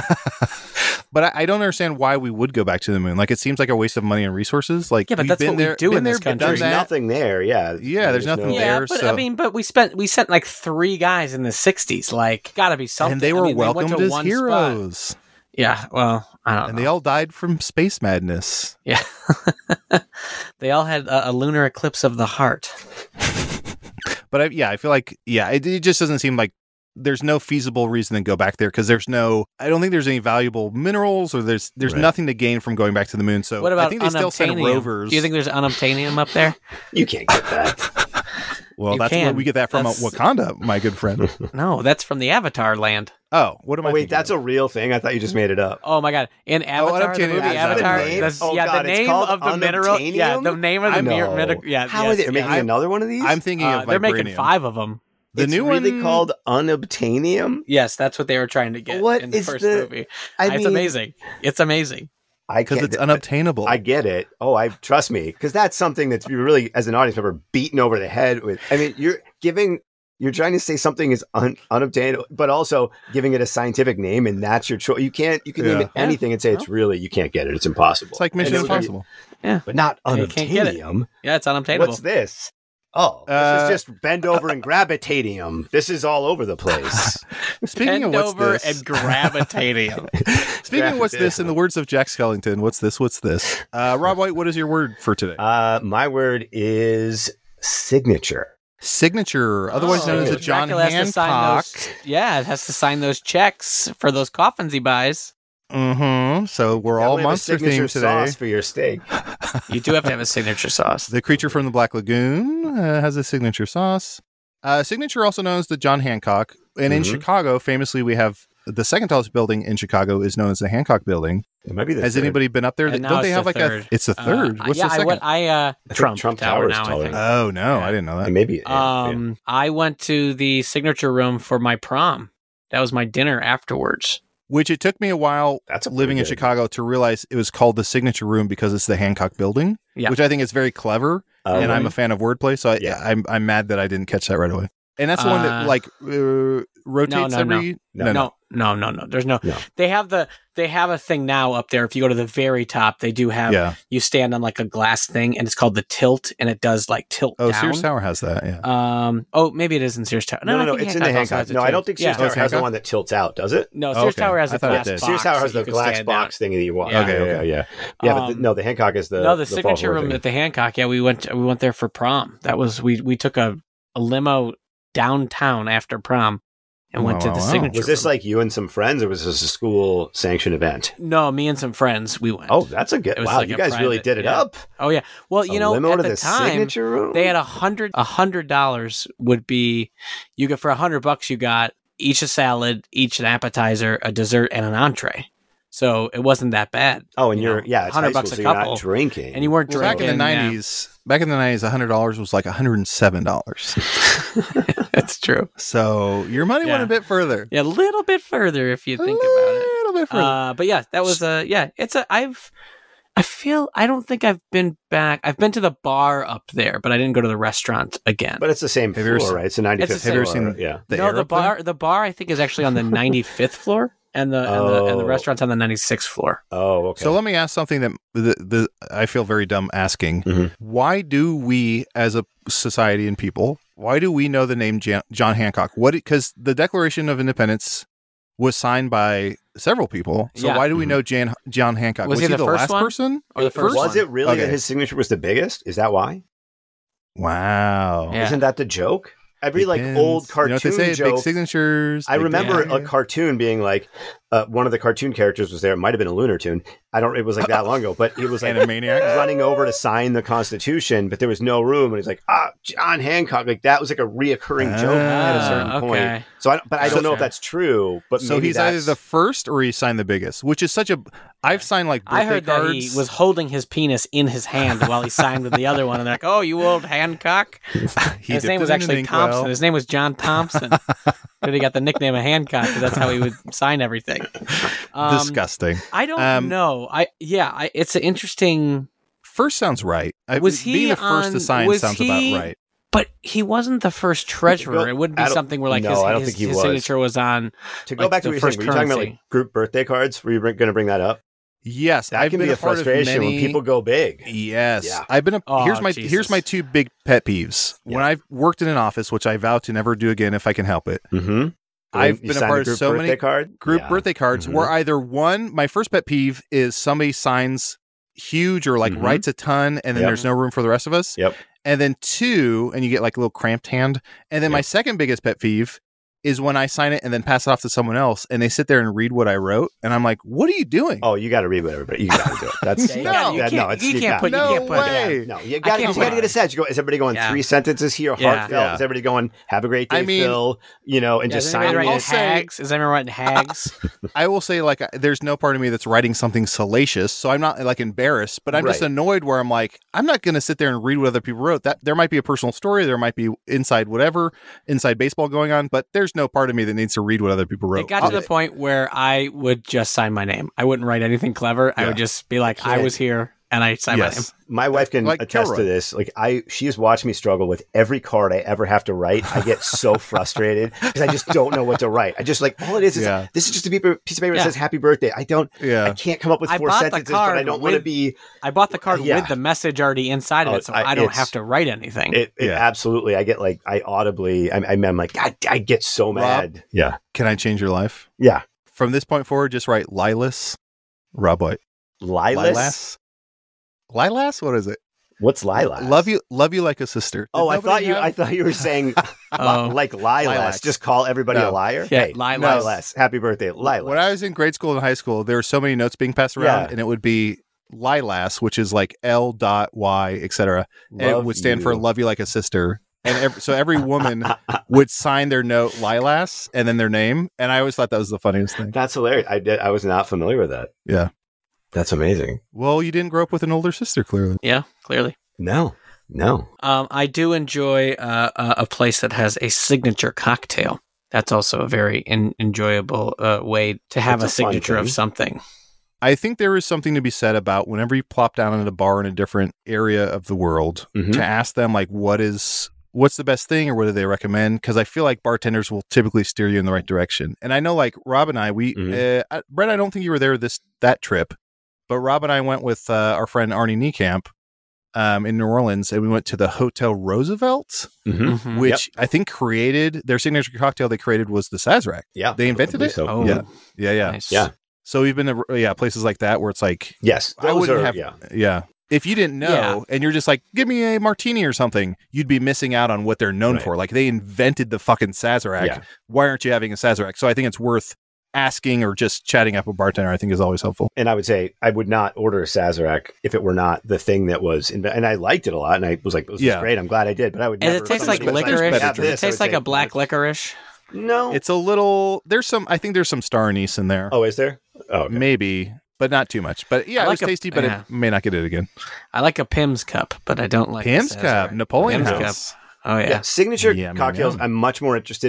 But I don't understand why we would go back to the moon. It seems like a waste of money and resources. But that's what we do in this country. There's nothing there. Yeah, there's nothing there. But we sent 3 guys in the 60s. Gotta be something. And they were welcomed as heroes. Spot. Yeah, well, I don't know. And they all died from space madness. Yeah, they all had a lunar eclipse of the heart. But I feel like it just doesn't seem like there's no feasible reason to go back there because I don't think there's any valuable minerals or there's nothing to gain from going back to the moon. So what about I think they still send rovers. Do you think there's unobtainium up there? You can't get that. Well, that's where we get that from Wakanda, my good friend. No, that's from the Avatar land. Oh, what am I thinking that's of? a real thing? I thought you just made it up. Oh my God. In Avatar, the movie Avatar. The name of the mineral. Yeah, the name of the mineral. Yeah. How are they making another one of these? I'm thinking of they're vibranium. making 5 of them. The new one really called unobtainium? Yes, that's what they were trying to get in the first movie. It's amazing. It's amazing. Because it's unobtainable. I get it. Oh, trust me, because that's something that's really, as an audience member, beaten over the head with. I mean, you're trying to say something is unobtainable, but also giving it a scientific name, and that's your choice. You can name it anything and say you can't get it. It's impossible. It's like Mission Impossible. But not unobtainium. Yeah, it's unobtainable. What's this? Oh, this is just bend over and gravitatium. This is all over the place. Speaking of what's this, and gravitatium. Speaking of what's this, in the words of Jack Skellington, what's this? What's this? Rob White, what is your word for today? My word is signature. Signature, otherwise known as a John Hancock. It has to sign those checks for those coffins he buys. Mm-hmm. So we're all monster themed today. Sauce for your steak. You do have to have a signature sauce. The creature from the Black Lagoon has a signature sauce. Signature, also known as the John Hancock. And in Chicago, famously, we have the second tallest building in Chicago is known as the Hancock Building. It might be Has anybody been up there? Don't they have like third. it's the third? What's the second? Trump Tower now, I think. Oh, no, I didn't know that. Maybe. I went to the signature room for my prom. That was my dinner afterwards. Which it took me a while living in Chicago to realize it was called the signature room because it's the Hancock Building, which I think is very clever. And I'm a fan of wordplay. So I'm mad that I didn't catch that right away. And that's the one that rotates every... No. There's no. They have a thing now up there. If you go to the very top, they do have, you stand on like a glass thing and it's called the tilt and it does like tilt down. Sears Tower has that. Yeah. Maybe it is in Sears Tower. No, it's in the Hancock. No, I don't think Sears Tower has the one that tilts out, does it? No, Sears Tower has a glass box. Sears Tower has the glass box thing that you want. Okay. Yeah, but the Hancock is the signature room at the Hancock. Yeah, we went there for prom. That was, we took a limo downtown after prom. And went to the signature. Was this room. like you and some friends, or was this a school sanctioned event? No, me and some friends. We went. Oh, that's a good. Wow, like you guys really did it up. Oh yeah. Well, at the time signature room? They had $100 would be you get for $100 you got each a salad, each an appetizer, a dessert, and an entree. So it wasn't that bad. Oh, and it's $100 a couple, you're not drinking, and you weren't drinking. Back in the 90s, $100 was like $107. That's true. So your money went a bit further. Yeah, a little bit further if you think about it. A little bit further. But yeah, that was I don't think I've been back. I've been to the bar up there, but I didn't go to the restaurant again. But it's the same floor, right? It's the 95th floor. Have you ever seen the bar I think is actually on the 95th floor. And the restaurant's on the 96th floor. Oh, okay. So let me ask something that I feel very dumb asking. Mm-hmm. Why do we, as a society and people, why do we know the name John Hancock? Because the Declaration of Independence was signed by several people. So why do we know John Hancock? Was he the last one? person? Or the first Was it really that his signature was the biggest? Is that why? Wow. Yeah. Isn't that the joke? Every old cartoon joke. Big signatures. I remember a cartoon being like, one of the cartoon characters was there. It might have been a Lunar Tune. It was like that long ago, but it was like Animaniac running over to sign the Constitution, but there was no room. And he's like, John Hancock. Like that was like a reoccurring joke at a certain point. So I don't know if that's true, but so he's either the first or he signed the biggest, which is such a, I've signed like birthday I heard cards. That he was holding his penis in his hand while he signed with the other one. And they're like, oh, you old Hancock. His name was actually Thompson. His name was John Thompson. But he got the nickname of Hancock because that's how he would sign everything. Disgusting. I don't know. It's an interesting. First sounds right. Was he being the first to sign sounds about right? But he wasn't the first treasurer. It wouldn't be something where like his signature was on. To go back to what you're saying, were you talking about like group birthday cards? Were you going to bring that up? Yes, that can be a frustration when people go big. Yes, I've been. Here's my two big pet peeves. Yeah. When I've worked in an office, which I vow to never do again if I can help it. Mm-hmm. I've been a part of so many group birthday cards Mm-hmm. where either one, my first pet peeve is somebody signs huge or like writes a ton, and then there's no room for the rest of us. Yep. And then two, and you get like a little cramped hand. And then my second biggest pet peeve is when I sign it and then pass it off to someone else and they sit there and read what I wrote. And I'm like, what are you doing? Oh, you got to read what everybody, you got to do it. That's you can't put way. No, you got to get a set. You go, is everybody going 3 sentences here? Heartfelt? Yeah. Is everybody going, have a great day, Phil? And just sign it. Hags? Is everyone writing hags? I will say, like, there's no part of me that's writing something salacious. So I'm not like embarrassed, but I'm just annoyed where I'm like, I'm not going to sit there and read what other people wrote. That there might be a personal story. There might be inside baseball going on, but there's there's no part of me that needs to read what other people wrote. It got to the point where I would just sign my name. I wouldn't write anything clever. I would just be like, I was here, and I sign my name. My wife can attest to this. Like she has watched me struggle with every card I ever have to write. I get so frustrated because I just don't know what to write. I just all it is this is just a piece of paper that says happy birthday. I can't come up with 4 sentences, but I don't want to be. I bought the card with the message already inside of it, so I don't have to write anything. It absolutely. I get I audibly, I'm like, I get so mad. Rob, yeah. Can I change your life? Yeah. From this point forward, just write Lilas, Rob White. Lilas? Lilas? What is it? What's Lilas? Love you like a sister. I thought you were saying like Lilas. Just call everybody a liar. Yeah, hey, Lilas. Happy birthday, Lilas. When I was in grade school and high school, there were so many notes being passed around, and it would be Lilas, which is like L.Y, etc. And it would stand for love you like a sister. And so every woman would sign their note Lilas and then their name. And I always thought that was the funniest thing. That's hilarious. I was not familiar with that. Yeah. That's amazing. Well, you didn't grow up with an older sister, clearly. Yeah, clearly. No. I do enjoy a place that has a signature cocktail. That's also a very enjoyable way to have a signature of something. I think there is something to be said about whenever you plop down at a bar in a different area of the world to ask them what's the best thing or what do they recommend? Because I feel like bartenders will typically steer you in the right direction. And I know Rob and I, Brett, I don't think you were there that trip, but Rob and I went with our friend Arnie Niekamp in New Orleans, and we went to the Hotel Roosevelt, which I think created their signature cocktail. They created was the Sazerac. Yeah, they invented it. So. Oh, yeah. Nice. Yeah. So we've been to places like that where it's like, yes, I wouldn't have. If you didn't know and you're just like, give me a martini or something, you'd be missing out on what they're known for. Like they invented the fucking Sazerac. Yeah. Why aren't you having a Sazerac? So I think it's worth asking or just chatting up a bartender, I think is always helpful. And I would say I would not order a Sazerac if it were not the thing that was, and I liked it a lot. And I was like, this is great. I'm glad I did. But I would never. And it tastes like licorice. It tastes like a black licorice. No. It's a little, I think there's some star anise in there. Oh, is there? Oh, okay. Maybe. But not too much. But yeah, it was tasty, but it may not get it again. I like a Pim's cup, but I don't like Pim's cup, Napoleon House. Cup. Oh yeah. Signature cocktails. I'm much more interested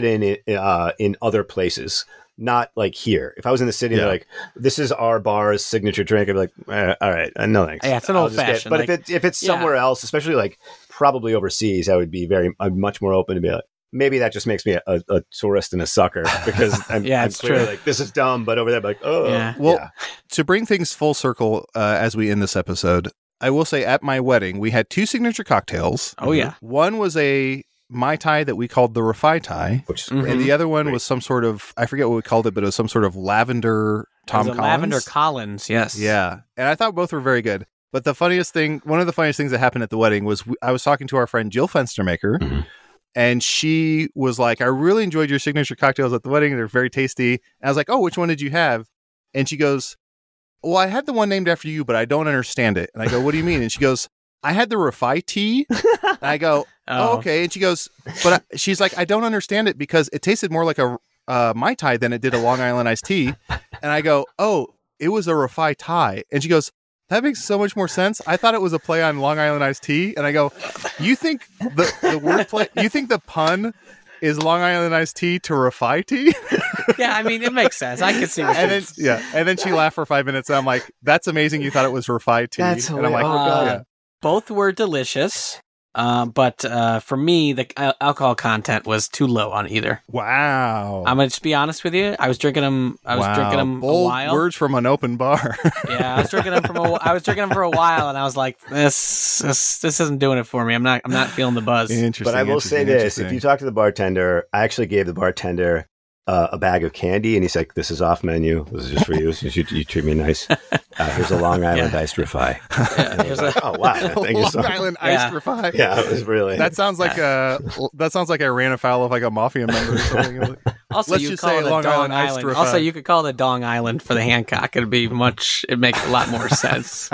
in other places, not like here. If I was in the city, they're like, "This is our bar's signature drink." I'd be like, "All right, no thanks." Yeah, it's an old fashioned. But if it's somewhere else, especially like probably overseas, I would be I'm much more open to be like. Maybe that just makes me a tourist and a sucker because I'm clearly like, this is dumb, but over there, I'm like, oh. Yeah. Well, to bring things full circle as we end this episode, I will say at my wedding, we had 2 signature cocktails. Oh, yeah. One was a Mai Tai that we called the Rafai Tai, which is and the other one was some sort of, I forget what we called it, but it was some sort of lavender Tom Collins. Lavender Collins, yes. Yeah. And I thought both were very good. But one of the funniest things that happened at the wedding was I was talking to our friend Jill Fenstermaker, and she was like, I really enjoyed your signature cocktails at the wedding. They're very tasty. And I was like, oh, which one did you have? And she goes, well, I had the one named after you, but I don't understand it. And I go, what do you mean? And she goes, I had the Rafai tea. And I go, oh, okay. And she goes, she's like, I don't understand it because it tasted more like a Mai Tai than it did a Long Island iced tea. And I go, oh, it was a Rafai Thai. And she goes, that makes so much more sense. I thought it was a play on Long Island iced tea. And I go, you think the wordplay, you think the pun is Long Island iced tea to Rafai tea? Yeah, I mean, it makes sense. I can see what and then she laughed for 5 minutes. And I'm like, that's amazing. You thought it was Rafai tea. That's and I'm like, both were delicious. But for me, the alcohol content was too low on either. Wow. I'm going to just be honest with you. I was drinking them a while. Words from an open bar. Yeah, I was drinking them for a while, and I was like, this isn't doing it for me. I'm not feeling the buzz. But I will say this: if you talk to the bartender, I actually gave the bartender a bag of candy, and he's like, "This is off menu. This is just for you. You treat me nice. Here's a Long Island iced Rafai." Oh wow! Long Island iced Rafai. Yeah, it was really. That sounds like I ran afoul of like a mafia member or something. Also, let's just say Long Island iced Rafai. Also, you could call it a Dong Island for the Hancock. It'd make a lot more sense.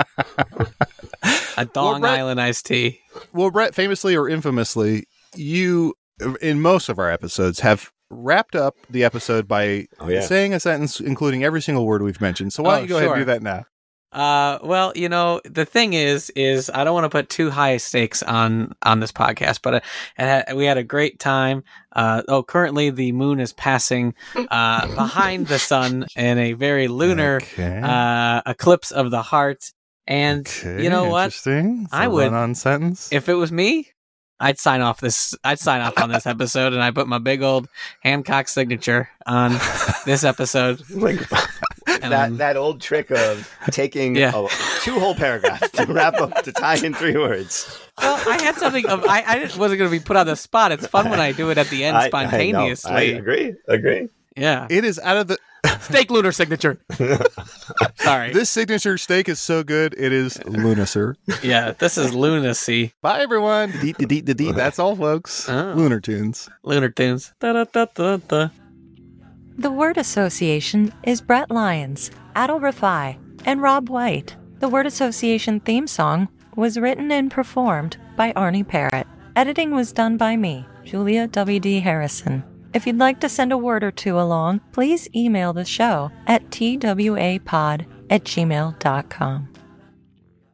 A Dong Island iced tea. Well, Brett, famously or infamously, you in most of our episodes have wrapped up the episode by saying a sentence including every single word we've mentioned. So why don't you go ahead and do that now? Well, the thing is I don't want to put too high stakes on this podcast, but we had a great time. Currently the moon is passing behind the sun in a very lunar eclipse of the heart. And you know what? Interesting. I would run-on sentence. If it was me, I'd sign off on this episode, and I put my big old Hancock signature on this episode. That old trick of taking 2 whole paragraphs to wrap up to tie in 3 words. Well, I had something I wasn't going to be put on the spot. It's fun when I do it at the end spontaneously. I agree. Yeah. It is out of the steak lunar signature. Sorry. This signature steak is so good, it is lunacer. Yeah, this is lunacy. Bye, everyone. Deet. That's all, folks. Lunar Tunes. Lunar Tunes. Da-da-da-da-da. The word association is Brett Lyons, Adil Rafai, and Rob White. The word association theme song was written and performed by Arnie Parrott. Editing was done by me, Julia W.D. Harrison. If you'd like to send a word or two along, please email the show at twapod@gmail.com.